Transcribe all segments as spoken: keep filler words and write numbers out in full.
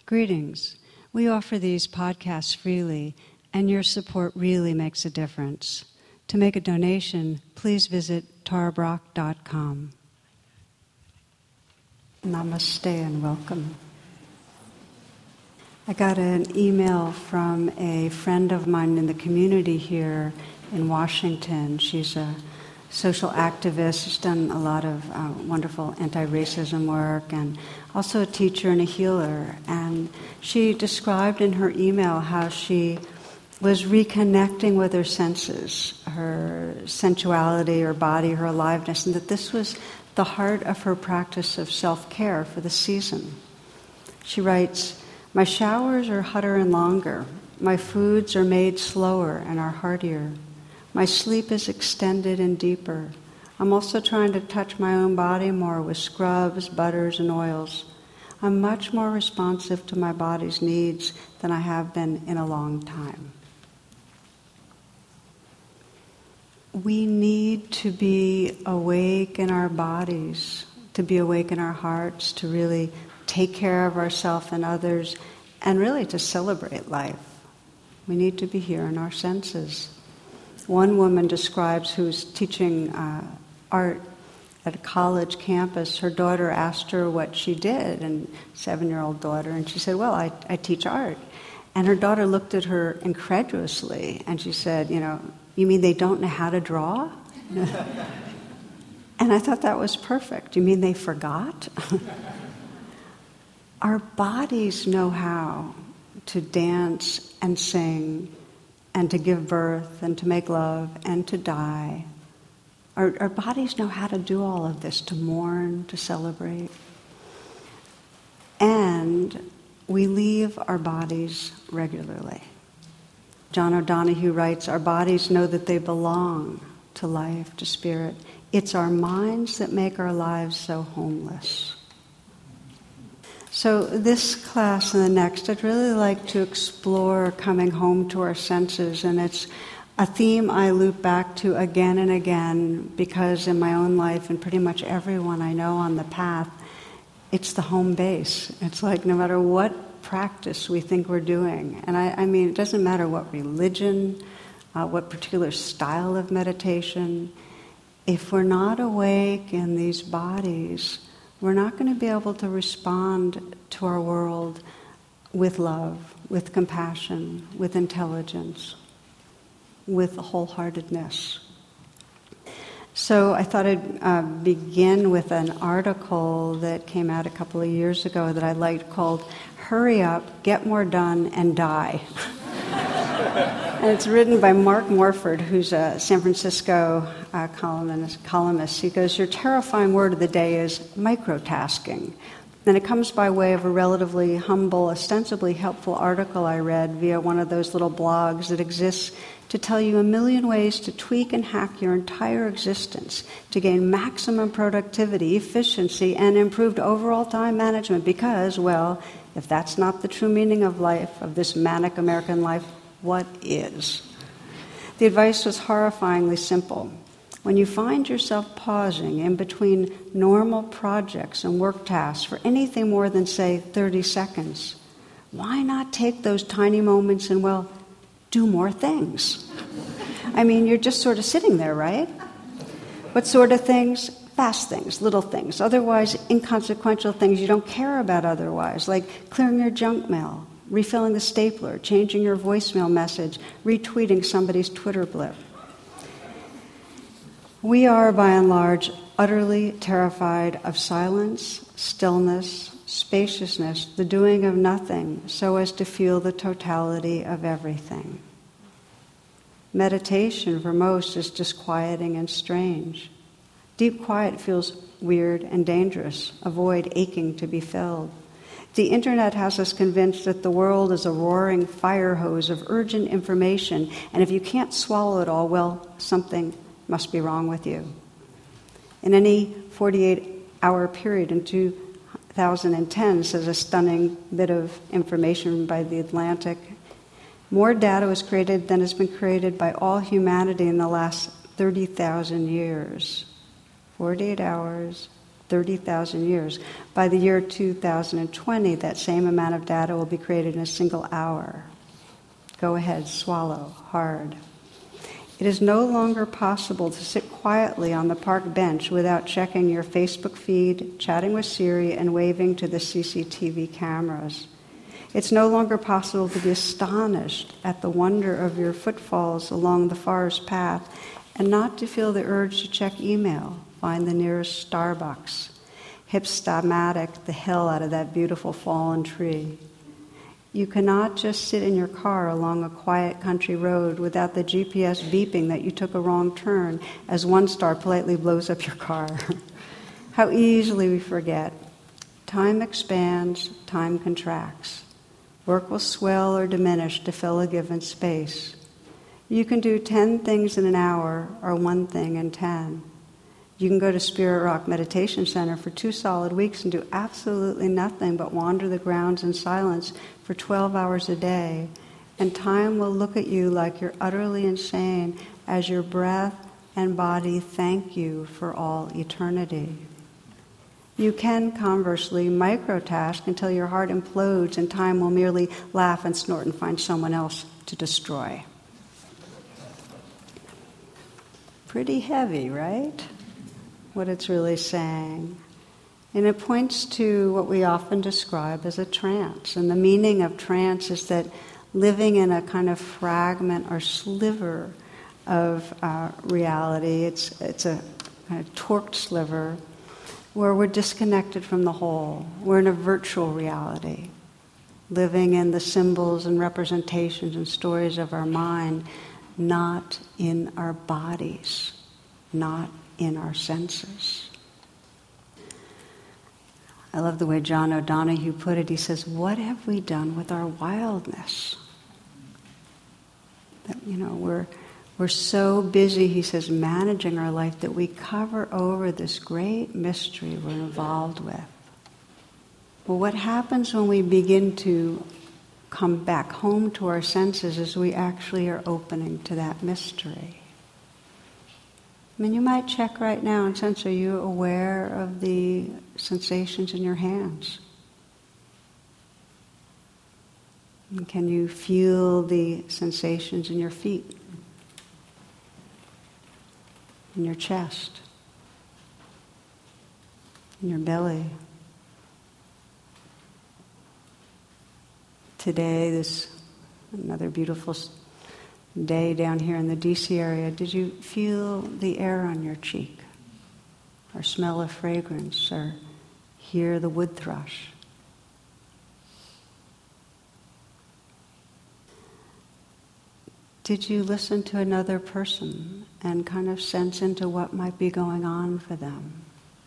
Greetings. We offer these podcasts freely, and your support really makes a difference. To make a donation, please visit tara brach dot com. Namaste and welcome. I got an email from a friend of mine in the community here in Washington. She's a social activist. She's done a lot of uh, wonderful anti-racism work and also a teacher and a healer. And she described in her email how she was reconnecting with her senses, her sensuality, her body, her aliveness, and that this was the heart of her practice of self-care for the season. She writes, "My showers are hotter and longer. My foods are made slower and are heartier. My sleep is extended and deeper. I'm also trying to touch my own body more with scrubs, butters, and oils. I'm much more responsive to my body's needs than I have been in a long time." We need to be awake in our bodies, to be awake in our hearts, to really take care of ourselves and others, and really to celebrate life. We need to be here in our senses. One woman describes, who's teaching uh, art at a college campus, her daughter asked her what she did, and seven-year-old daughter, and she said, well, I, I teach art. And her daughter looked at her incredulously, and she said, you know, you mean they don't know how to draw? And I thought that was perfect. You mean they forgot? Our bodies know how to dance and sing and to give birth and to make love and to die. Our, our bodies know how to do all of this, to mourn, to celebrate. And we leave our bodies regularly. John O'Donohue writes, our bodies know that they belong to life, to spirit. It's our minds that make our lives so homeless. So this class and the next, I'd really like to explore coming home to our senses, and it's a theme I loop back to again and again because in my own life and pretty much everyone I know on the path, it's the home base. It's like no matter what practice we think we're doing, and I, I mean it doesn't matter what religion, uh, what particular style of meditation, if we're not awake in these bodies, we're not going to be able to respond to our world with love, with compassion, with intelligence, with wholeheartedness. So I thought I'd uh, begin with an article that came out a couple of years ago that I liked called Hurry Up, Get More Done, and Die. And it's written by Mark Morford, who's a San Francisco uh, columnist, columnist. He goes, your terrifying word of the day is microtasking. And it comes by way of a relatively humble, ostensibly helpful article I read via one of those little blogs that exists to tell you a million ways to tweak and hack your entire existence to gain maximum productivity, efficiency, and improved overall time management because, well, if that's not the true meaning of life, of this manic American life, what is? The advice was horrifyingly simple. When you find yourself pausing in between normal projects and work tasks for anything more than, say, thirty seconds, why not take those tiny moments and, well, do more things? I mean, you're just sort of sitting there, right? What sort of things? Fast things, little things, otherwise inconsequential things you don't care about otherwise, like clearing your junk mail, refilling the stapler, changing your voicemail message, retweeting somebody's Twitter blip. We are, by and large, utterly terrified of silence, stillness, spaciousness, the doing of nothing, so as to feel the totality of everything. Meditation, for most, is disquieting and strange. Deep quiet feels weird and dangerous, a void aching to be filled. The internet has us convinced that the world is a roaring fire hose of urgent information, and if you can't swallow it all, well, something must be wrong with you. In any forty-eight hour period in two thousand ten, says a stunning bit of information by The Atlantic, more data was created than has been created by all humanity in the last thirty thousand years. forty-eight hours, thirty thousand years. By the year two thousand twenty, that same amount of data will be created in a single hour. Go ahead, swallow hard. It is no longer possible to sit quietly on the park bench without checking your Facebook feed, chatting with Siri, and waving to the C C T V cameras. It's no longer possible to be astonished at the wonder of your footfalls along the forest path and not to feel the urge to check email, find the nearest Starbucks, hipstamatic the hell out of that beautiful fallen tree. You cannot just sit in your car along a quiet country road without the G P S beeping that you took a wrong turn as one star politely blows up your car. How easily we forget. Time expands, time contracts. Work will swell or diminish to fill a given space. You can do ten things in an hour or one thing in ten. You can go to Spirit Rock Meditation Center for two solid weeks and do absolutely nothing but wander the grounds in silence for twelve hours a day, and time will look at you like you're utterly insane as your breath and body thank you for all eternity. You can, conversely, microtask until your heart implodes and time will merely laugh and snort and find someone else to destroy. Pretty heavy, right? What it's really saying. And it points to what we often describe as a trance. And the meaning of trance is that living in a kind of fragment or sliver of uh, reality, it's, it's a kind of torqued sliver, where we're disconnected from the whole. We're in a virtual reality, living in the symbols and representations and stories of our mind, not in our bodies, not in our senses. I love the way John O'Donohue put it. He says, what have we done with our wildness? That, you know, we're We're so busy, he says, managing our life that we cover over this great mystery we're involved with. Well, what happens when we begin to come back home to our senses is we actually are opening to that mystery. I mean, you might check right now and sense, are you aware of the sensations in your hands? And can you feel the sensations in your feet? In your chest, in your belly. Today, this another beautiful day down here in the D C area, did you feel the air on your cheek, or smell a fragrance, or hear the wood thrush? Did you listen to another person and kind of sense into what might be going on for them?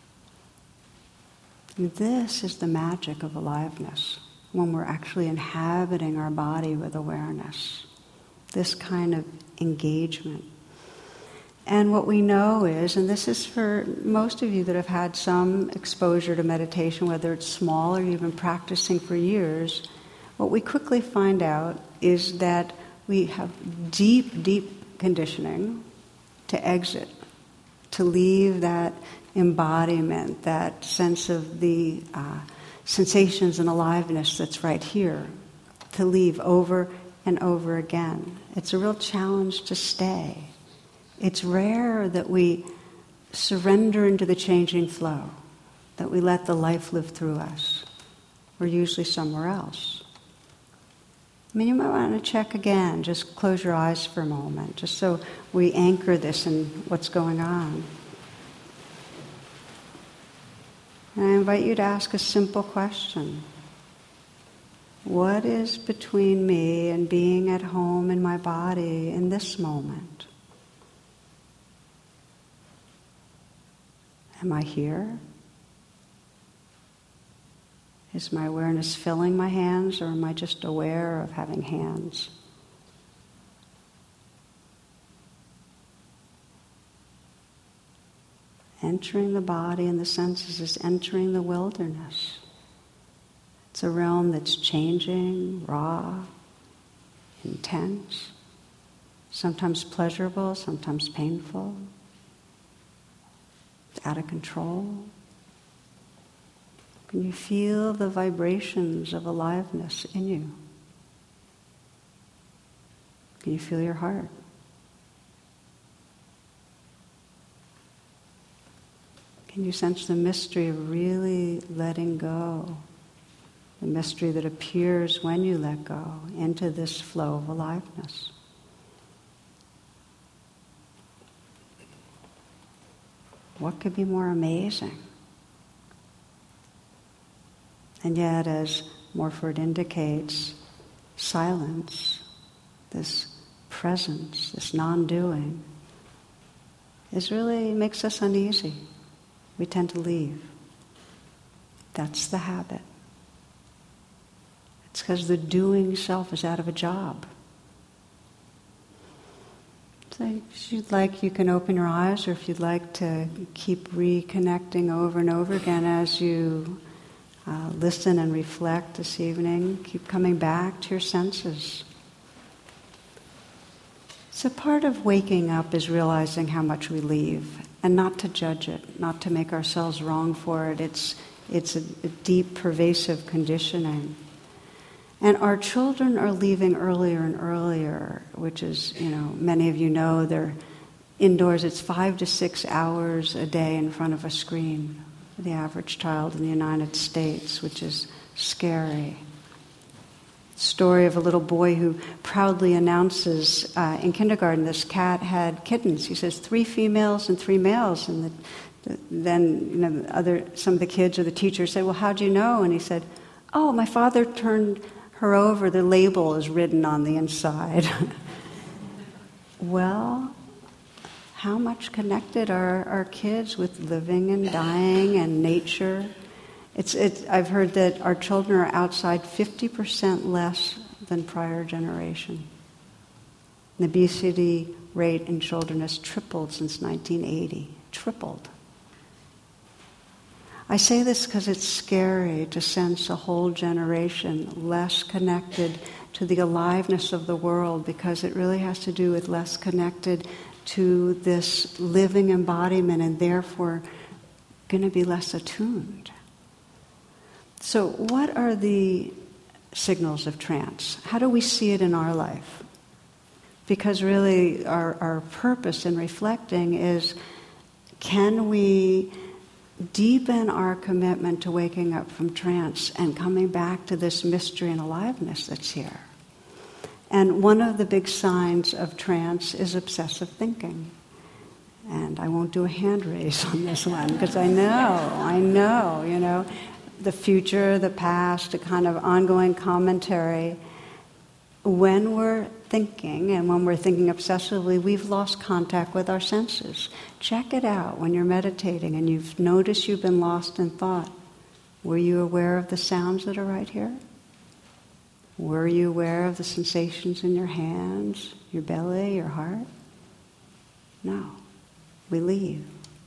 And this is the magic of aliveness, when we're actually inhabiting our body with awareness. This kind of engagement. And what we know is, and this is for most of you that have had some exposure to meditation, whether it's small or you've been practicing for years, what we quickly find out is that we have deep, deep conditioning to exit, to leave that embodiment, that sense of the uh, sensations and aliveness that's right here, to leave over and over again. It's a real challenge to stay. It's rare that we surrender into the changing flow, that we let the life live through us. We're usually somewhere else. I mean, you might want to check again. Just close your eyes for a moment, just so we anchor this in what's going on. And I invite you to ask a simple question. What is between me and being at home in my body in this moment? Am I here? Is my awareness filling my hands, or am I just aware of having hands? Entering the body and the senses is entering the wilderness. It's a realm that's changing, raw, intense, sometimes pleasurable, sometimes painful, it's out of control. Can you feel the vibrations of aliveness in you? Can you feel your heart? Can you sense the mystery of really letting go? The mystery that appears when you let go into this flow of aliveness. What could be more amazing? And yet, as Morford indicates, silence, this presence, this non-doing, is really makes us uneasy. We tend to leave. That's the habit. It's because the doing self is out of a job. So if you'd like, you can open your eyes, or if you'd like to keep reconnecting over and over again as you uh, listen and reflect this evening, keep coming back to your senses. So part of waking up is realizing how much we leave, and not to judge it, not to make ourselves wrong for it. It's, it's a, a deep, pervasive conditioning. And our children are leaving earlier and earlier, which is, you know, many of you know they're indoors. It's five to six hours a day in front of a screen for the average child in the United States, which is scary. Story of a little boy who proudly announces uh, in kindergarten this cat had kittens. He says three females and three males, and the, the, then you know other some of the kids or the teachers say, "Well, how'd you know?" And he said, "Oh, my father turned her over. The label is written on the inside." Well, how much connected are our kids with living and dying and nature? It's, it's, I've heard that our children are outside fifty percent less than prior generation. The obesity rate in children has tripled since nineteen eighty. Tripled. I say this because it's scary to sense a whole generation less connected to the aliveness of the world, because it really has to do with less connected to this living embodiment, and therefore going to be less attuned. So what are the signals of trance? How do we see it in our life? Because really our, our purpose in reflecting is, can we deepen our commitment to waking up from trance and coming back to this mystery and aliveness that's here? And one of the big signs of trance is obsessive thinking. And I won't do a hand raise on this one, because I know, I know, you know, the future, the past, a kind of ongoing commentary. When we're thinking, and when we're thinking obsessively, we've lost contact with our senses. Check it out when you're meditating and you've noticed you've been lost in thought. Were you aware of the sounds that are right here? Were you aware of the sensations in your hands, your belly, your heart? No. We leave.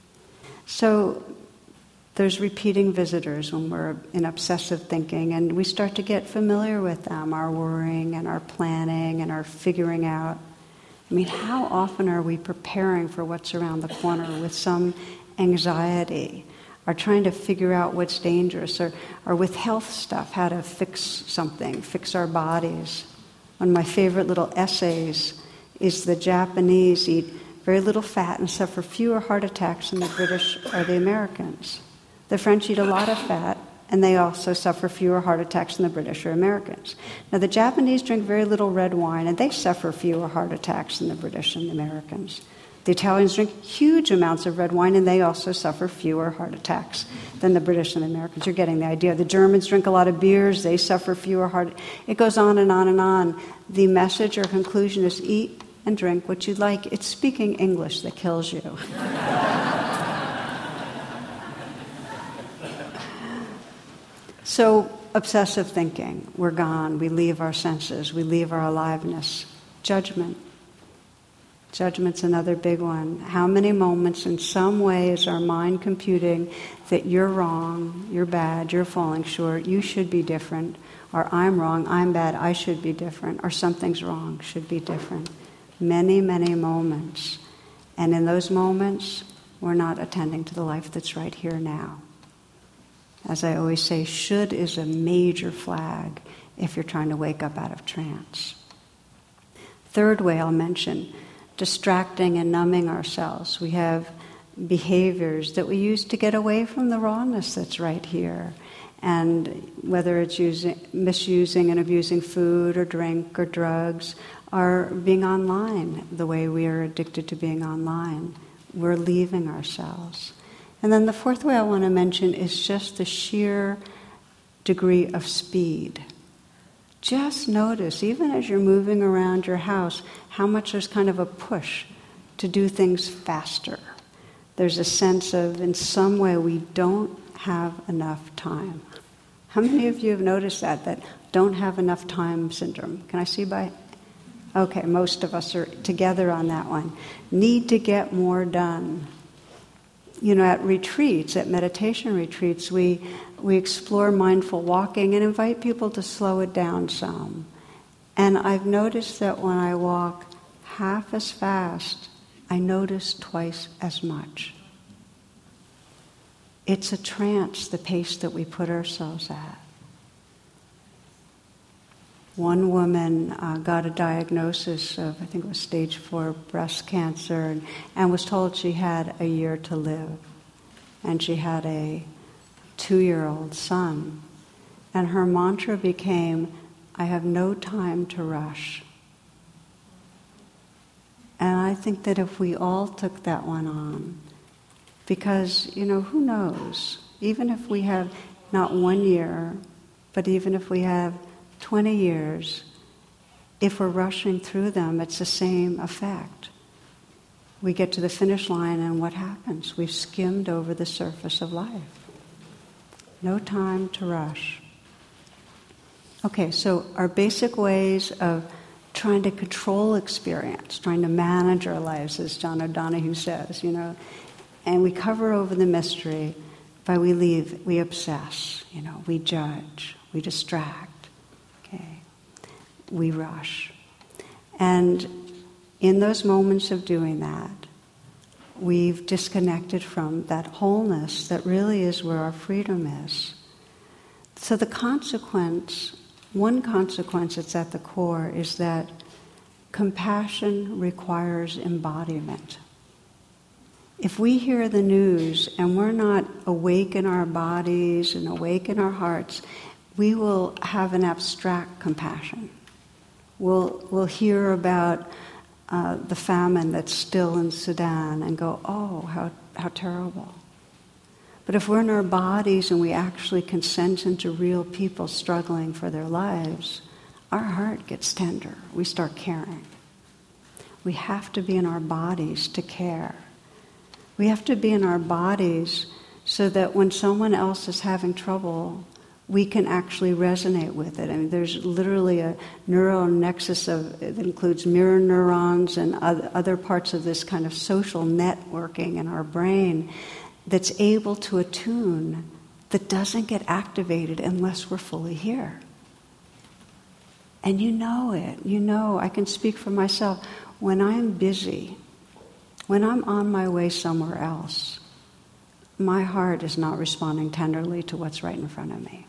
So there's repeating visitors when we're in obsessive thinking, and we start to get familiar with them, our worrying and our planning and our figuring out. I mean, how often are we preparing for what's around the corner with some anxiety, or trying to figure out what's dangerous, or, or with health stuff, how to fix something, fix our bodies? One of my favorite little essays is the Japanese eat very little fat and suffer fewer heart attacks than the British or the Americans. The French eat a lot of fat, and they also suffer fewer heart attacks than the British or Americans. Now, the Japanese drink very little red wine, and they suffer fewer heart attacks than the British and the Americans. The Italians drink huge amounts of red wine, and they also suffer fewer heart attacks than the British and the Americans. You're getting the idea. The Germans drink a lot of beers. They suffer fewer heart... It goes on and on and on. The message or conclusion is eat and drink what you like. It's speaking English that kills you. So, obsessive thinking, we're gone, we leave our senses, we leave our aliveness. Judgment. Judgment's another big one. How many moments in some way is our mind computing that you're wrong, you're bad, you're falling short, you should be different, or I'm wrong, I'm bad, I should be different, or something's wrong, should be different. Many, many moments. And in those moments, we're not attending to the life that's right here now. as I always say, should is a major flag if you're trying to wake up out of trance. Third way I'll mention, distracting and numbing ourselves. We have behaviors that we use to get away from the rawness that's right here. And whether it's using, misusing and abusing food or drink or drugs, or being online, the way we are addicted to being online, we're leaving ourselves. And then the fourth way I want to mention is just the sheer degree of speed. Just notice, even as you're moving around your house, how much there's kind of a push to do things faster. There's a sense of, in some way, we don't have enough time. How many of you have noticed that, that don't have enough time syndrome? Can I see by? Okay, most of us are together on that one. Need to get more done. You know, at retreats, at meditation retreats, we we explore mindful walking and invite people to slow it down some. And I've noticed that when I walk half as fast, I notice twice as much. It's a trance, the pace that we put ourselves at. One woman uh, got a diagnosis of, I think it was stage four breast cancer, and, and was told she had a year to live. And she had a two-year-old son. And her mantra became, I have no time to rush. And I think that if we all took that one on, because, you know, who knows? Even if we have not one year, but even if we have twenty years, if we're rushing through them, it's the same effect. We get to the finish line and what happens? We've skimmed over the surface of life. No time to rush. Okay, so our basic ways of trying to control experience, trying to manage our lives, as John O'Donohue says, you know, and we cover over the mystery by we leave, we obsess, you know, we judge, we distract, okay, we rush. And in those moments of doing that, we've disconnected from that wholeness that really is where our freedom is. So the consequence, one consequence that's at the core is that compassion requires embodiment. If we hear the news and we're not awake in our bodies and awake in our hearts, we will have an abstract compassion. We'll, we'll hear about uh, the famine that's still in Sudan and go, oh, how, how terrible. But if we're in our bodies and we actually can sense into real people struggling for their lives, our heart gets tender. We start caring. We have to be in our bodies to care. We have to be in our bodies so that when someone else is having trouble, we can actually resonate with it. I mean, there's literally a neural nexus of, that includes mirror neurons and other parts of this kind of social networking in our brain that's able to attune, that doesn't get activated unless we're fully here. And you know it. You know, I can speak for myself. When I'm busy, when I'm on my way somewhere else, my heart is not responding tenderly to what's right in front of me.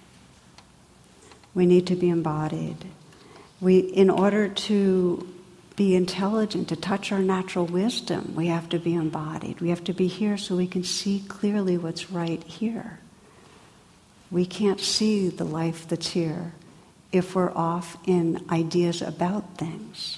We need to be embodied. We, in order to be intelligent, to touch our natural wisdom, we have to be embodied. We have to be here so we can see clearly what's right here. We can't see the life that's here if we're off in ideas about things.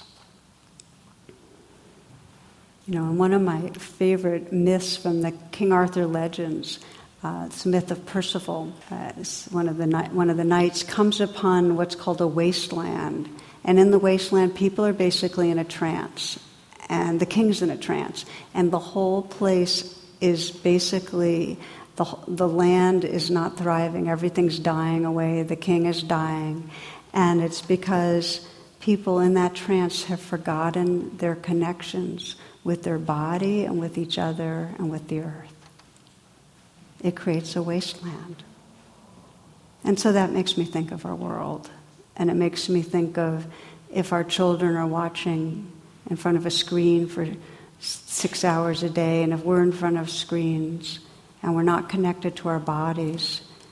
You know, and one of my favorite myths from the King Arthur legends, uh, it's the myth of Percival. Uh, one of the ni- one of the knights comes upon what's called a wasteland, and in the wasteland, people are basically in a trance, and the king's in a trance, and the whole place is basically the the land is not thriving. Everything's dying away. The king is dying, and it's because people in that trance have forgotten their connections with their body and with each other and with the earth. It creates a wasteland. And so that makes me think of our world. And it makes me think of if our children are watching in front of a screen for six hours a day, and if we're in front of screens and we're not connected to our bodies,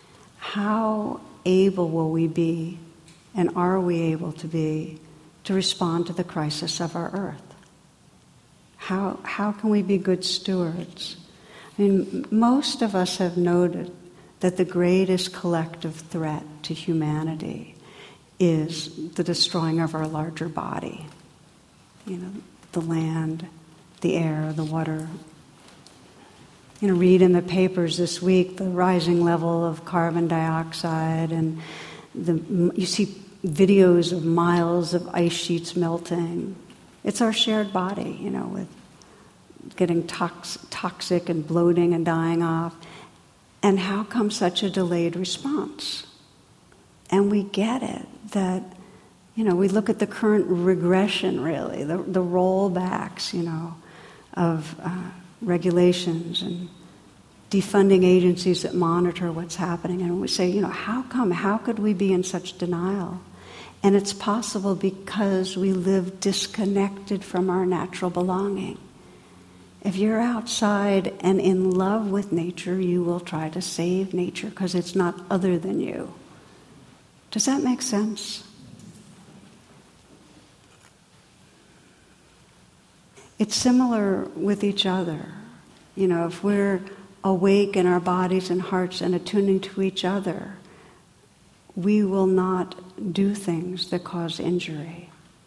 how able will we be, and are we able to be, to respond to the crisis of our earth? How, how can we be good stewards? I mean, most of us have noted that the greatest collective threat to humanity is the destroying of our larger body. You know, the land, the air, the water. You know, read in the papers this week the rising level of carbon dioxide, and the, you see videos of miles of ice sheets melting. It's our shared body, you know, with getting tox- toxic and bloating and dying off. And how come such a delayed response? And we get it, that, you know, we look at the current regression, really, the, the rollbacks, you know, of uh, regulations and defunding agencies that monitor what's happening. And we say, you know, how come, how could we be in such denial? And it's possible because we live disconnected from our natural belonging. If you're outside and in love with nature, you will try to save nature because it's not other than you. Does that make sense? It's similar with each other. You know, if we're awake in our bodies and hearts and attuning to each other, we will not do things that cause injury.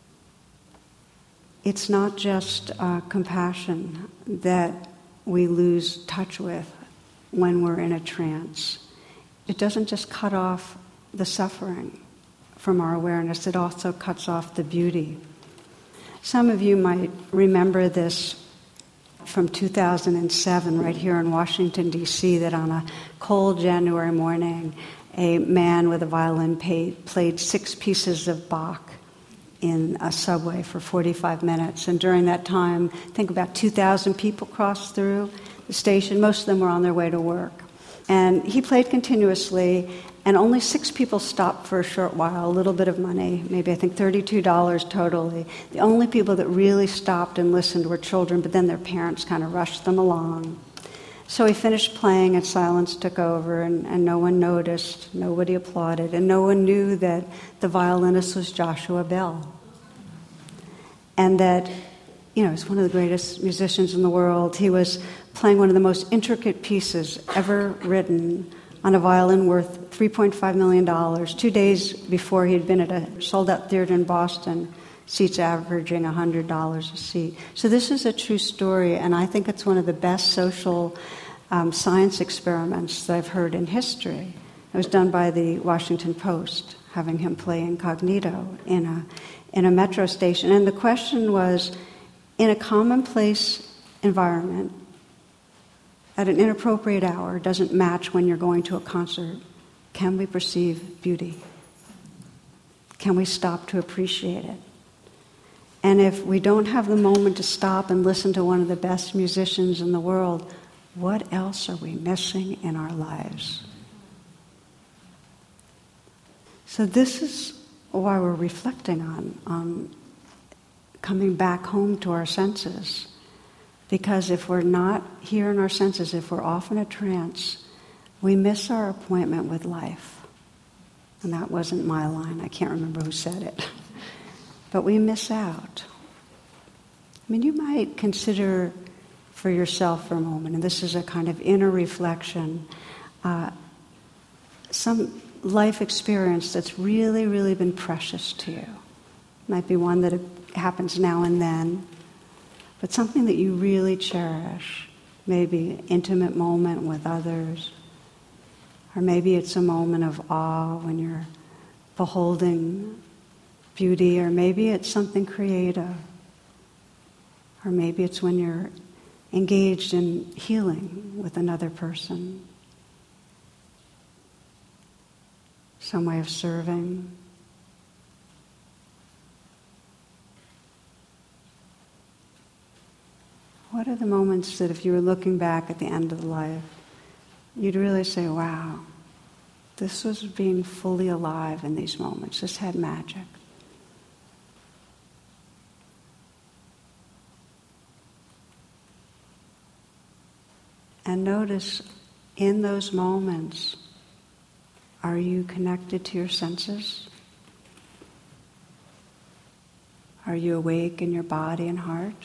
It's not just uh, compassion that we lose touch with when we're in a trance. It doesn't just cut off the suffering from our awareness, it also cuts off the beauty. Some of you might remember this from two thousand seven, right here in Washington, D C, that on a cold January morning, a man with a violin played, played six pieces of Bach in a subway for forty-five minutes. And during that time, I think about two thousand people crossed through the station. Most of them were on their way to work. And he played continuously, and only six people stopped for a short while, a little bit of money, maybe I think thirty-two dollars totally. The only people that really stopped and listened were children, but then their parents kind of rushed them along. So he finished playing and silence took over, and, and no one noticed, nobody applauded, and no one knew that the violinist was Joshua Bell. And that, you know, he's one of the greatest musicians in the world. He was playing one of the most intricate pieces ever written on a violin worth three point five million dollars, two days before he'd been at a sold-out theater in Boston, seats averaging one hundred dollars a seat. So this is a true story, and I think it's one of the best social um, science experiments that I've heard in history. It was done by the Washington Post, having him play incognito in a, in a metro station. And the question was, in a commonplace environment, at an inappropriate hour, doesn't match when you're going to a concert, can we perceive beauty? Can we stop to appreciate it? And if we don't have the moment to stop and listen to one of the best musicians in the world, what else are we missing in our lives? So this is why we're reflecting on, on coming back home to our senses. Because if we're not here in our senses, if we're off in a trance, we miss our appointment with life. And that wasn't my line. I can't remember who said it. But we miss out. I mean, you might consider for yourself for a moment, and this is a kind of inner reflection, uh, some life experience that's really, really been precious to you. It might be one that happens now and then, but something that you really cherish. Maybe an intimate moment with others, or maybe it's a moment of awe when you're beholding beauty, or maybe it's something creative, or maybe it's when you're engaged in healing with another person, some way of serving. What are the moments that if you were looking back at the end of life, you'd really say, wow, this was being fully alive in these moments. This had magic. And notice in those moments, Are you connected to your senses? Are you awake in your body and heart?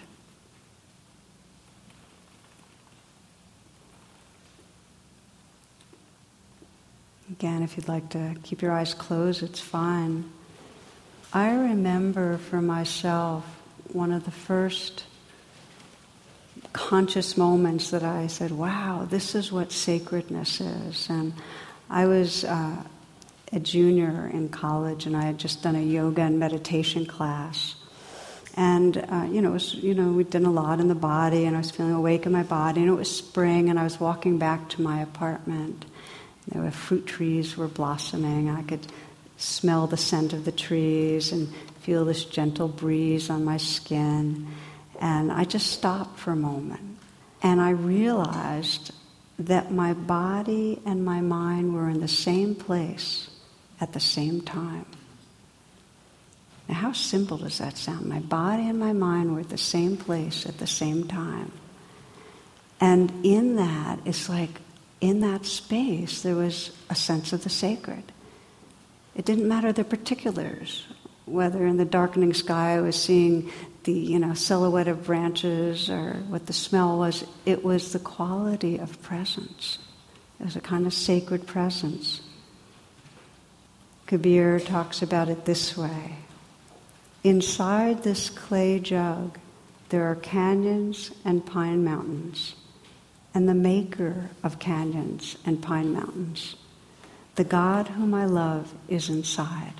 Again, if you'd like to keep your eyes closed, it's fine. I remember for myself one of the first conscious moments that I said, wow, this is what sacredness is. And I was uh, a junior in college, and I had just done a yoga and meditation class. And, uh, you know, it was, you know, we'd done a lot in the body, and I was feeling awake in my body, and it was spring, and I was walking back to my apartment. There were fruit trees were blossoming, and I could smell the scent of the trees and feel this gentle breeze on my skin. And I just stopped for a moment, and I realized that my body and my mind were in the same place at the same time. Now, how simple does that sound? My body and my mind were at the same place at the same time. And in that, it's like, in that space, there was a sense of the sacred. It didn't matter the particulars, whether in the darkening sky I was seeing the, you know, silhouette of branches or what the smell was. It was the quality of presence. It was a kind of sacred presence. Kabir talks about it this way. Inside this clay jug, there are canyons and pine mountains, and the maker of canyons and pine mountains, the God whom I love, is inside.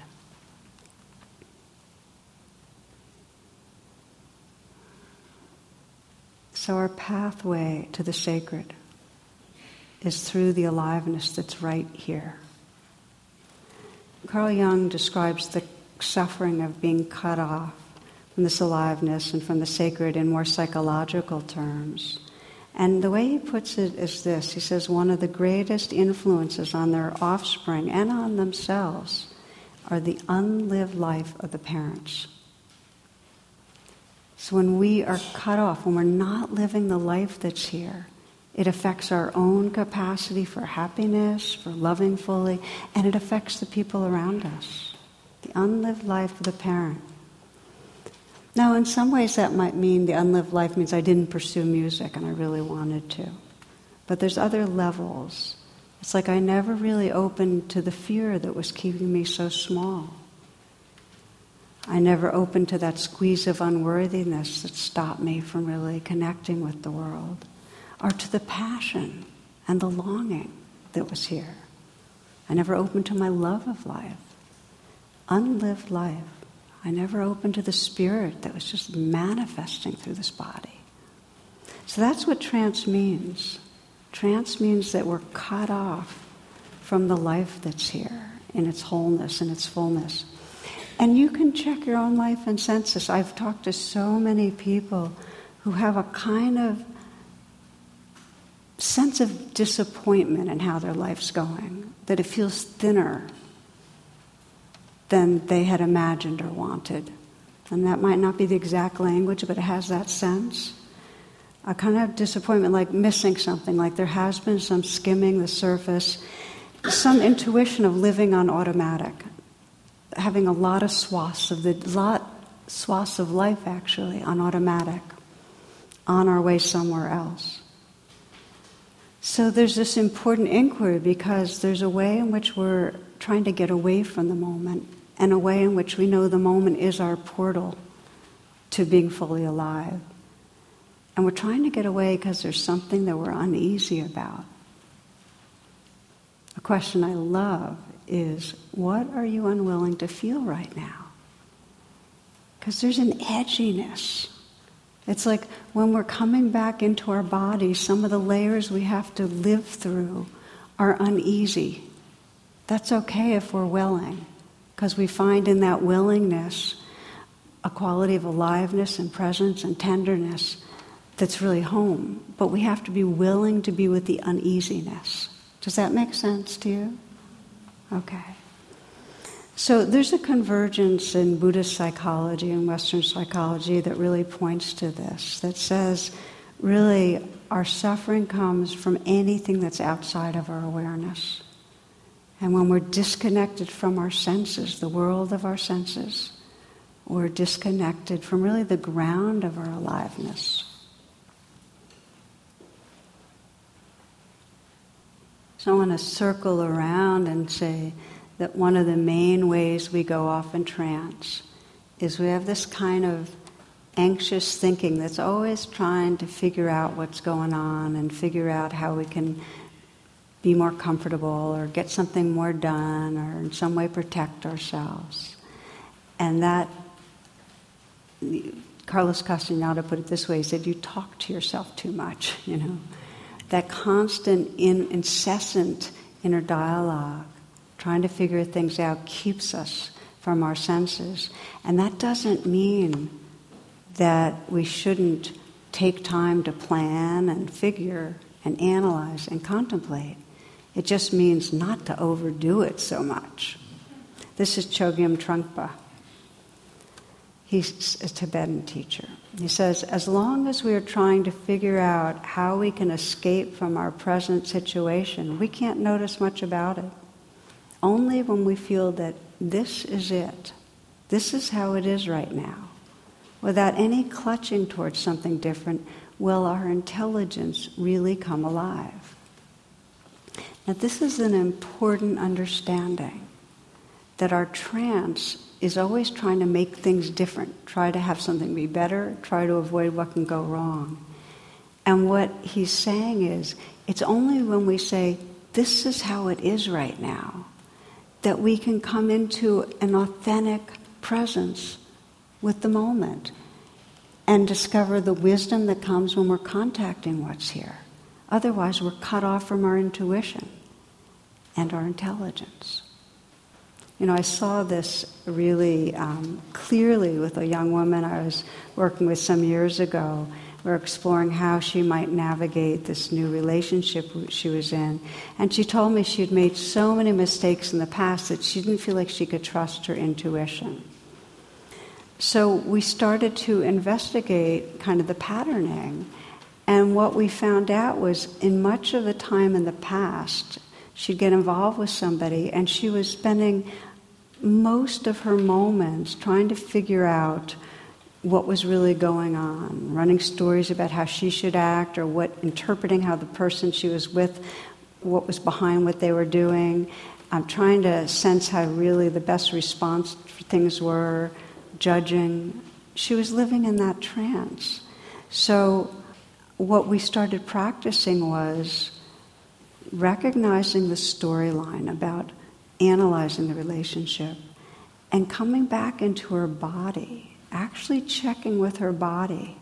So our pathway to the sacred is through the aliveness that's right here. Carl Jung describes the suffering of being cut off from this aliveness and from the sacred in more psychological terms. And the way he puts it is this. He says one of the greatest influences on their offspring and on themselves are the unlived life of the parents. So when we are cut off, when we're not living the life that's here, it affects our own capacity for happiness, for loving fully, and it affects the people around us. The unlived life of the parent. Now, in some ways that might mean the unlived life means I didn't pursue music and I really wanted to. But there's other levels. It's like I never really opened to the fear that was keeping me so small. I never opened to that squeeze of unworthiness that stopped me from really connecting with the world, or to the passion and the longing that was here. I never opened to my love of life. Unlived life. I never opened to the spirit that was just manifesting through this body. So that's what trance means. Trance means that we're cut off from the life that's here in its wholeness and its fullness. And you can check your own life and senses. I've talked to so many people who have a kind of sense of disappointment in how their life's going, that it feels thinner than they had imagined or wanted. And that might not be the exact language, but it has that sense. A kind of disappointment, like missing something, like there has been some skimming the surface, some intuition of living on automatic, having a lot of swaths of the lot swaths of life actually on automatic, on our way somewhere else. So there's this important inquiry because there's a way in which we're trying to get away from the moment, and a way in which we know the moment is our portal to being fully alive. And we're trying to get away because there's something that we're uneasy about. A question I love is, what are you unwilling to feel right now? Because there's an edginess. It's like when we're coming back into our bodies, some of the layers we have to live through are uneasy. That's okay if we're willing, because we find in that willingness a quality of aliveness and presence and tenderness that's really home. But we have to be willing to be with the uneasiness. Does that make sense to you? Okay. So there's a convergence in Buddhist psychology and Western psychology that really points to this, that says really our suffering comes from anything that's outside of our awareness. And when we're disconnected from our senses, the world of our senses, we're disconnected from really the ground of our aliveness. So I want to circle around and say that one of the main ways we go off in trance is we have this kind of anxious thinking that's always trying to figure out what's going on and figure out how we can be more comfortable or get something more done or in some way protect ourselves. And that, Carlos Castaneda put it this way, he said, you talk to yourself too much, you know. That constant, in, incessant inner dialogue, trying to figure things out, keeps us from our senses. And that doesn't mean that we shouldn't take time to plan and figure and analyze and contemplate. It just means not to overdo it so much. This is Chogyam Trungpa. He's a Tibetan teacher. He says, as long as we are trying to figure out how we can escape from our present situation, we can't notice much about it. Only when we feel that this is it, this is how it is right now, without any clutching towards something different, will our intelligence really come alive. Now, this is an important understanding, that our trance is always trying to make things different, try to have something be better, try to avoid what can go wrong. And what he's saying is, it's only when we say, this is how it is right now, that we can come into an authentic presence with the moment and discover the wisdom that comes when we're contacting what's here. Otherwise, we're cut off from our intuition and our intelligence. You know, I saw this really um, clearly with a young woman I was working with some years ago. We were exploring how she might navigate this new relationship she was in. And she told me she'd made so many mistakes in the past that she didn't feel like she could trust her intuition. So we started to investigate kind of the patterning. And what we found out was, in much of the time in the past, she'd get involved with somebody and she was spending most of her moments trying to figure out what was really going on, running stories about how she should act, or what, interpreting how the person she was with, what was behind what they were doing, um, trying to sense how really the best response for things were, judging. She was living in that trance. So what we started practicing was recognizing the storyline about analyzing the relationship and coming back into her body, actually checking with her body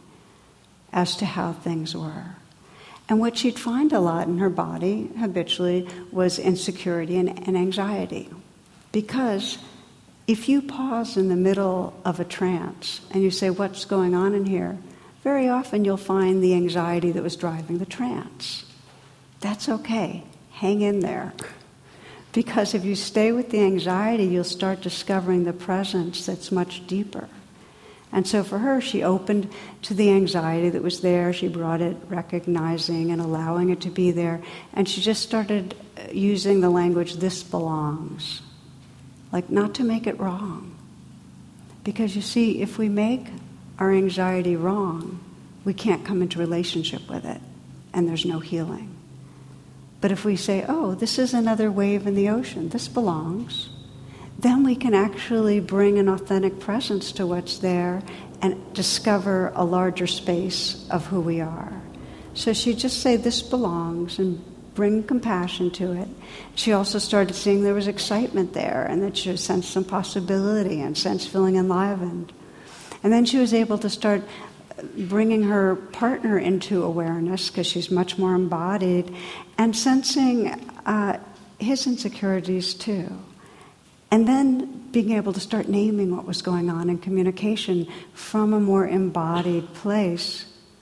as to how things were. And what she'd find a lot in her body habitually was insecurity and, and anxiety. Because if you pause in the middle of a trance and you say, what's going on in here? Very often you'll find the anxiety that was driving the trance. That's okay. Hang in there. Because if you stay with the anxiety, you'll start discovering the presence that's much deeper. And so for her, she opened to the anxiety that was there. She brought it, recognizing and allowing it to be there. And she just started using the language, this belongs. Like, not to make it wrong. Because you see, if we make our anxiety wrong, we can't come into relationship with it. And there's no healing. But if we say, oh, this is another wave in the ocean, this belongs, then we can actually bring an authentic presence to what's there and discover a larger space of who we are. So she'd just say, this belongs, and bring compassion to it. She also started seeing there was excitement there, and that she sensed some possibility and sense feeling enlivened. And then she was able to start bringing her partner into awareness, because she's much more embodied, and sensing uh, his insecurities too. And then being able to start naming what was going on in communication from a more embodied place,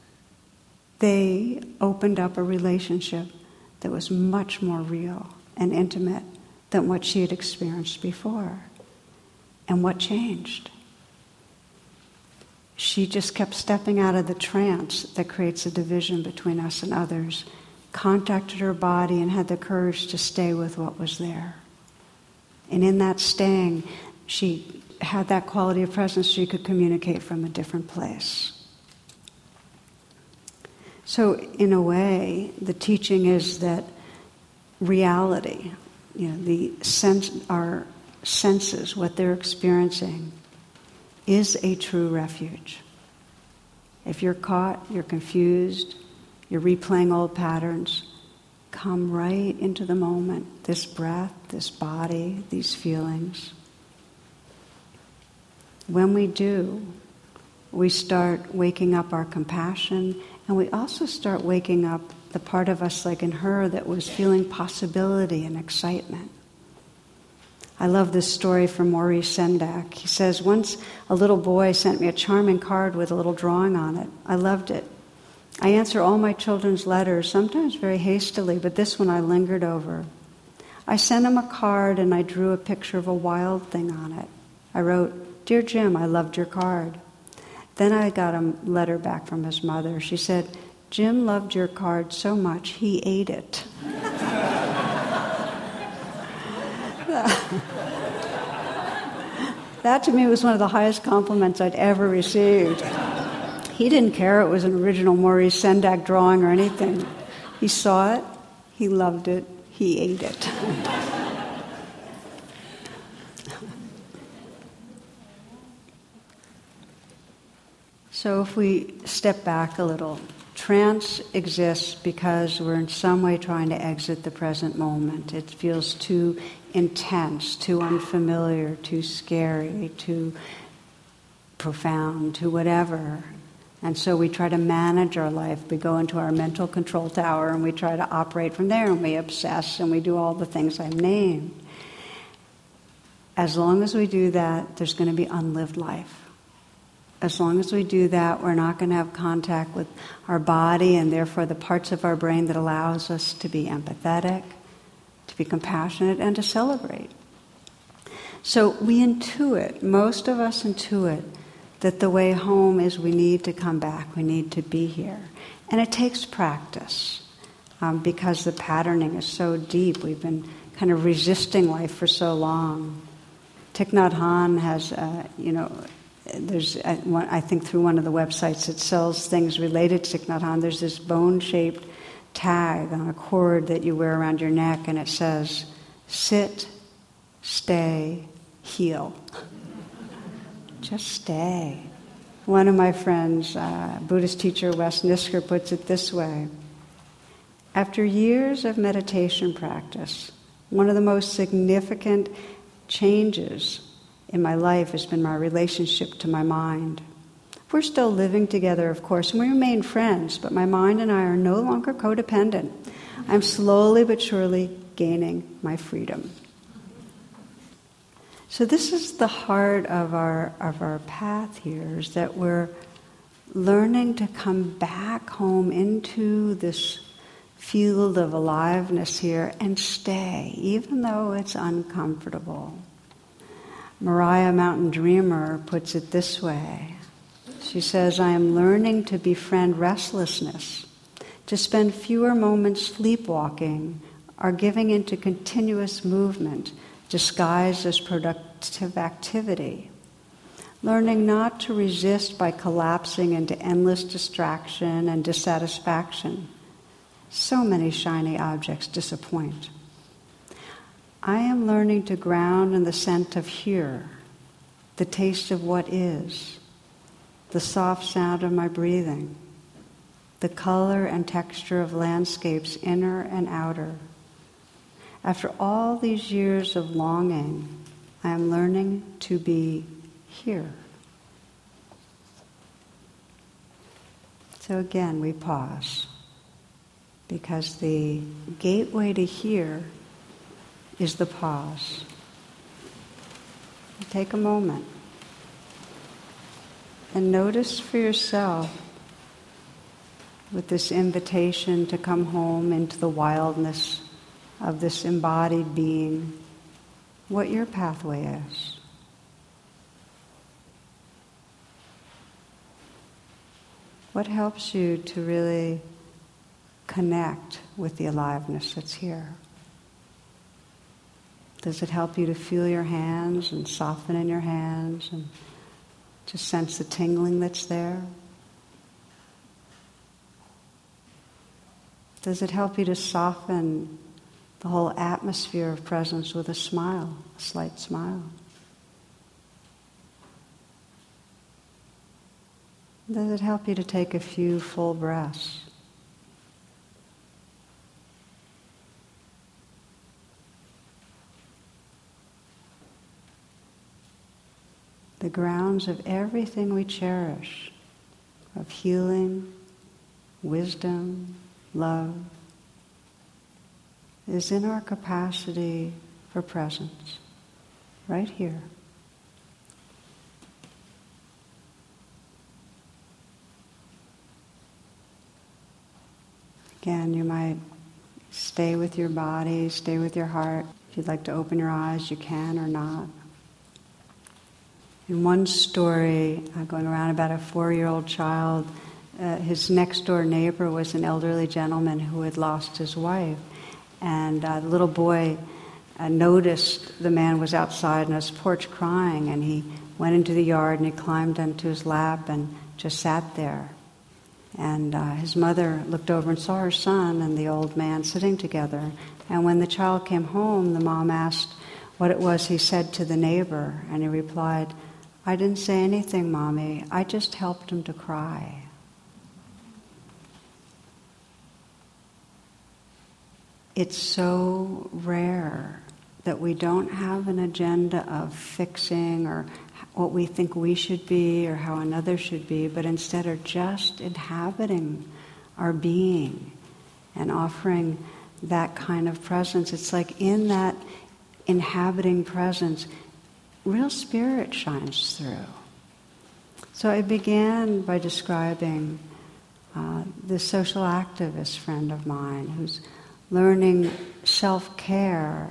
they opened up a relationship that was much more real and intimate than what she had experienced before. And what changed? She just kept stepping out of the trance that creates a division between us and others, contacted her body and had the courage to stay with what was there. And in that staying, she had that quality of presence. She could communicate from a different place. So in a way, the teaching is that reality, you know, the sense, our senses, what they're experiencing, is a true refuge. If you're caught, you're confused, you're replaying old patterns, come right into the moment, this breath, this body, these feelings. When we do, we start waking up our compassion, and we also start waking up the part of us, like in her, that was feeling possibility and excitement. I love this story from Maurice Sendak. He says, once a little boy sent me a charming card with a little drawing on it. I loved it. I answer all my children's letters, sometimes very hastily, but this one I lingered over. I sent him a card and I drew a picture of a wild thing on it. I wrote, "Dear Jim, I loved your card." Then I got a letter back from his mother. She said, "Jim loved your card so much, he ate it." That to me was one of the highest compliments I'd ever received. He didn't care it was an original Maurice Sendak drawing or anything. He saw it, he loved it, he ate it. So if we step back a little, trance exists because we're in some way trying to exit the present moment. It feels too intense, too unfamiliar, too scary, too profound, too whatever. And so we try to manage our life. We go into our mental control tower and we try to operate from there, and we obsess and we do all the things I've named. As long as we do that, there's going to be unlived life. As long as we do that, we're not going to have contact with our body and therefore the parts of our brain that allows us to be empathetic, to be compassionate, and to celebrate. So we intuit, most of us intuit, that the way home is we need to come back, we need to be here. And it takes practice um, because the patterning is so deep. We've been kind of resisting life for so long. Thich Nhat Hanh has, uh, you know, There's, I think through one of the websites that sells things related to Thich Nhat Hanh, there's this bone-shaped tag on a cord that you wear around your neck, and it says, "Sit, stay, heal." Just stay. One of my friends, uh, Buddhist teacher Wes Nisker, puts it this way: after years of meditation practice, one of the most significant changes in my life has been my relationship to my mind. We're still living together, of course, and we remain friends, but my mind and I are no longer codependent. I'm slowly but surely gaining my freedom. So this is the heart of our of our path here, is that we're learning to come back home into this field of aliveness here and stay, even though it's uncomfortable. Mariah Mountain Dreamer puts it this way. She says, "I am learning to befriend restlessness, to spend fewer moments sleepwalking or giving into continuous movement disguised as productive activity. Learning not to resist by collapsing into endless distraction and dissatisfaction. So many shiny objects disappoint. I am learning to ground in the scent of here, the taste of what is, the soft sound of my breathing, the color and texture of landscapes inner and outer. After all these years of longing, I am learning to be here." So again, we pause, because the gateway to here is the pause. Take a moment and notice for yourself, with this invitation to come home into the wildness of this embodied being, what your pathway is. What helps you to really connect with the aliveness that's here? Does it help you to feel your hands and soften in your hands and just sense the tingling that's there? Does it help you to soften the whole atmosphere of presence with a smile, a slight smile? Does it help you to take a few full breaths? The grounds of everything we cherish, of healing, wisdom, love, is in our capacity for presence, right here. Again, you might stay with your body, stay with your heart. If you'd like to open your eyes, you can or not. In one story, uh, going around about a four-year-old child, uh, his next-door neighbor was an elderly gentleman who had lost his wife. And uh, the little boy uh, noticed the man was outside on his porch crying, and he went into the yard and he climbed onto his lap and just sat there. And uh, his mother looked over and saw her son and the old man sitting together. And when the child came home, the mom asked what it was he said to the neighbor, and he replied, "I didn't say anything, Mommy. I just helped him to cry." It's so rare that we don't have an agenda of fixing or what we think we should be or how another should be, but instead are just inhabiting our being and offering that kind of presence. It's like in that inhabiting presence, real spirit shines through. So I began by describing uh, this social activist friend of mine who's learning self-care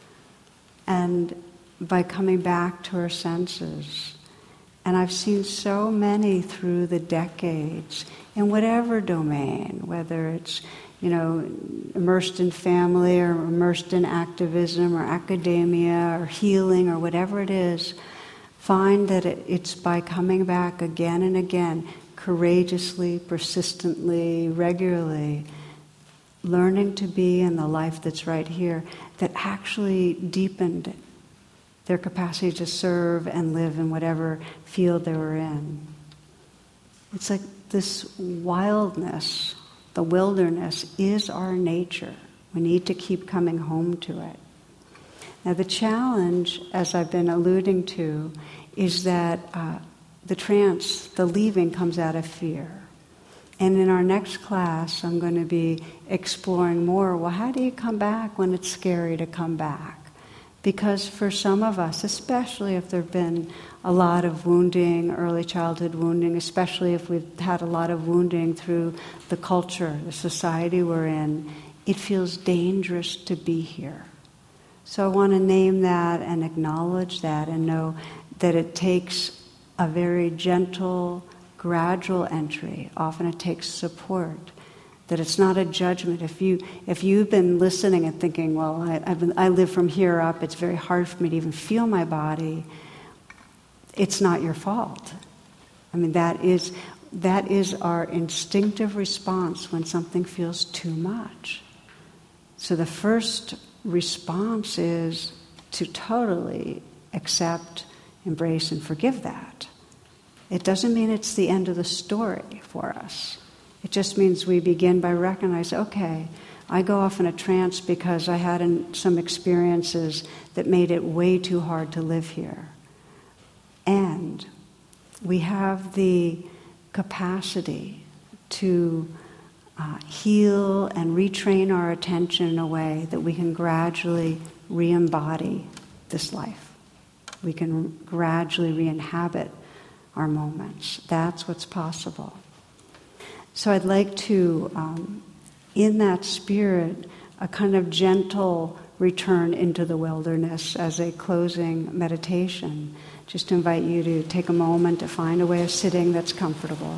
and by coming back to her senses. And I've seen so many through the decades in whatever domain, whether it's, you know, immersed in family or immersed in activism or academia or healing or whatever it is, find that it, it's by coming back again and again, courageously, persistently, regularly, learning to be in the life that's right here, that actually deepened their capacity to serve and live in whatever field they were in. It's like this wildness, the wilderness, is our nature. We need to keep coming home to it. Now the challenge, as I've been alluding to, is that uh, the trance, the leaving, comes out of fear. And in our next class, I'm going to be exploring more, well, how do you come back when it's scary to come back? Because for some of us, especially if there have been a lot of wounding, early childhood wounding, especially if we've had a lot of wounding through the culture, the society we're in, it feels dangerous to be here. So I want to name that and acknowledge that and know that it takes a very gentle, gradual entry. Often it takes support. That it's not a judgment. If you if you've been listening and thinking, well, I I've been, I live from here up, it's very hard for me to even feel my body, it's not your fault. I mean, that is that is our instinctive response when something feels too much. So the first response is to totally accept, embrace, and forgive that. It doesn't mean it's the end of the story for us. It just means we begin by recognizing, okay, I go off in a trance because I had an, some experiences that made it way too hard to live here. And we have the capacity to uh, heal and retrain our attention in a way that we can gradually re-embody this life. We can gradually re-inhabit our moments. That's what's possible. So I'd like to, um, in that spirit, a kind of gentle return into the wilderness as a closing meditation. Just to invite you to take a moment to find a way of sitting that's comfortable.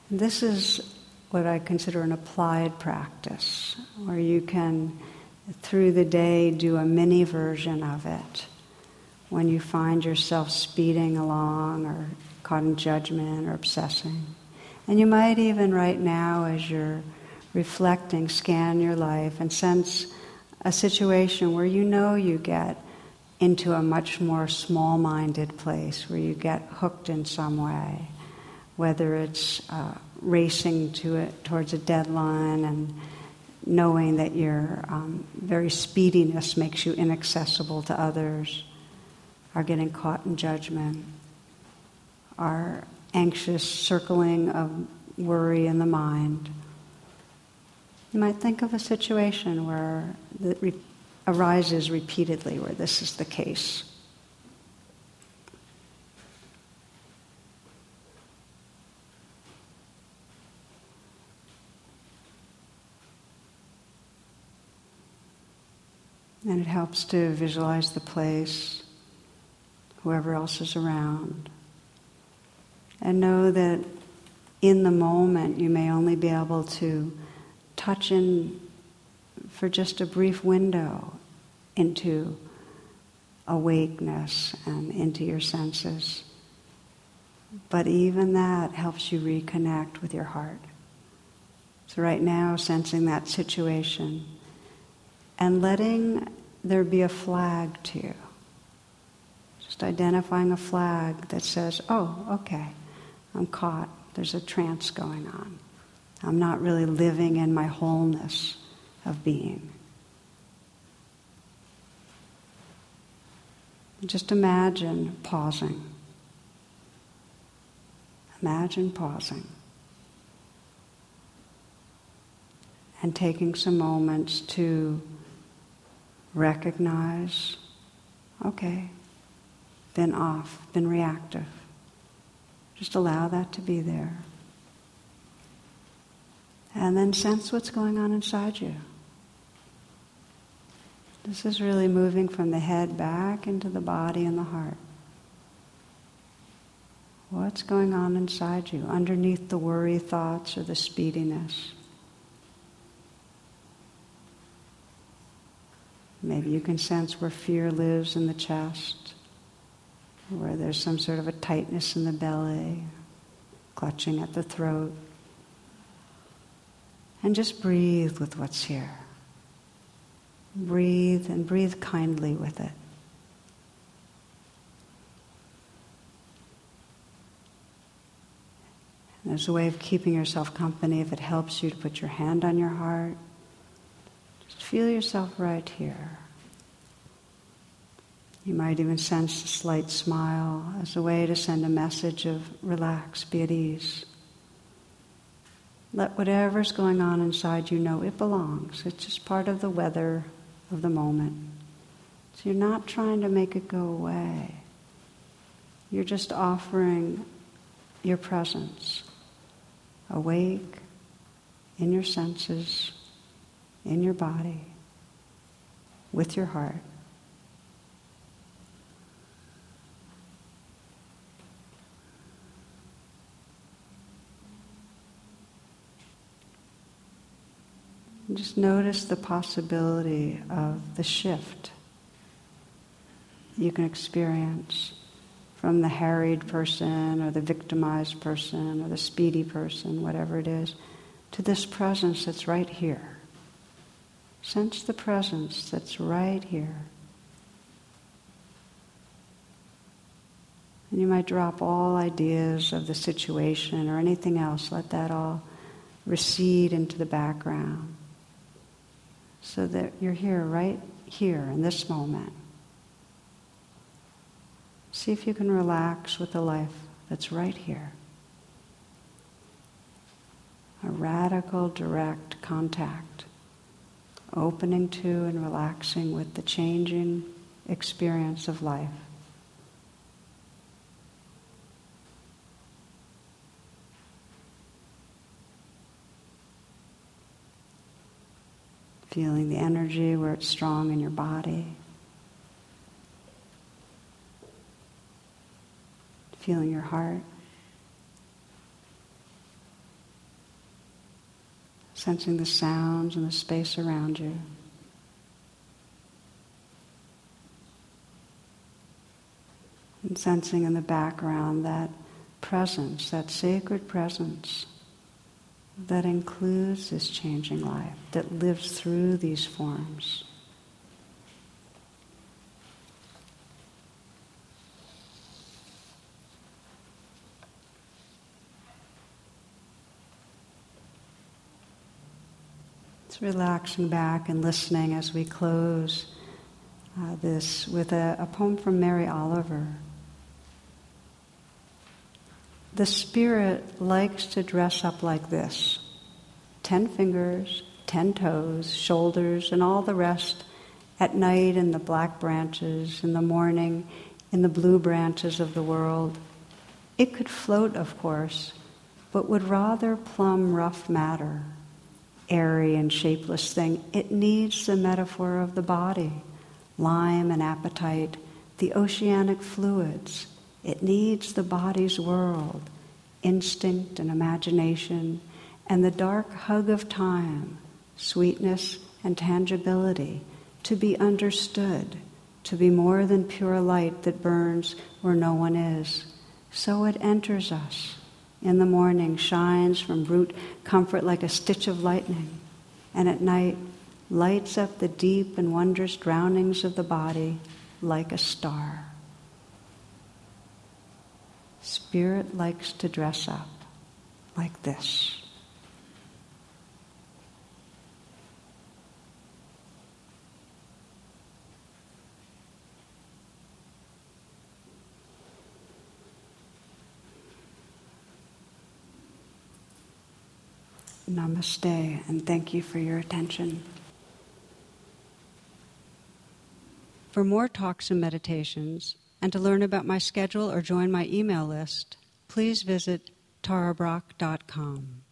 This is what I consider an applied practice, where you can, through the day, do a mini version of it. When you find yourself speeding along or caught in judgment or obsessing. And you might even right now, as you're reflecting, scan your life and sense a situation where you know you get into a much more small-minded place, where you get hooked in some way, whether it's uh, racing to it towards a deadline and knowing that your um, very speediness makes you inaccessible to others, are getting caught in judgment, are anxious circling of worry in the mind. You might think of a situation where that re- arises repeatedly, where this is the case. And it helps to visualize the place, whoever else is around. And know that in the moment you may only be able to touch in for just a brief window into awakeness and into your senses. But even that helps you reconnect with your heart. So right now, sensing that situation and letting there be a flag to you. Just identifying a flag that says, oh, okay, I'm caught. There's a trance going on. I'm not really living in my wholeness of being. Just imagine pausing. Imagine pausing. And taking some moments to recognize, okay, been off, been reactive. Just allow that to be there. And then sense what's going on inside you. This is really moving from the head back into the body and the heart. What's going on inside you, underneath the worry thoughts or the speediness? Maybe you can sense where fear lives in the chest, where there's some sort of a tightness in the belly, clutching at the throat. And just breathe with what's here. Breathe and breathe kindly with it. And there's a way of keeping yourself company if it helps you to put your hand on your heart. Just feel yourself right here. You might even sense a slight smile as a way to send a message of relax, be at ease. Let whatever's going on inside you know it belongs. It's just part of the weather of the moment. So you're not trying to make it go away. You're just offering your presence, awake in your senses, in your body, with your heart. And just notice the possibility of the shift you can experience from the harried person or the victimized person or the speedy person, whatever it is, to this presence that's right here. Sense the presence that's right here. And you might drop all ideas of the situation or anything else. Let that all recede into the background. So that you're here, right here, in this moment. See if you can relax with the life that's right here. A radical, direct contact. Opening to and relaxing with the changing experience of life. Feeling the energy where it's strong in your body. Feeling your heart. sensing the sounds and the space around you. And sensing in the background that presence, that sacred presence that includes this changing life, that lives through these forms. It's relaxing back and listening as we close uh, this with a, a poem from Mary Oliver. The spirit likes to dress up like this. Ten fingers, ten toes, shoulders, and all the rest at night in the black branches, in the morning in the blue branches of the world. It could float, of course, but would rather plumb rough matter, airy and shapeless thing. It needs the metaphor of the body, lime and appetite, the oceanic fluids. It needs the body's world, instinct and imagination, and the dark hug of time, sweetness and tangibility, to be understood, to be more than pure light that burns where no one is. So it enters us. In the morning, shines from root comfort like a stitch of lightning, and at night lights up the deep and wondrous drownings of the body like a star. Spirit likes to dress up like this. Namaste, and thank you for your attention. For more talks and meditations, and to learn about my schedule or join my email list, please visit tara brach dot com.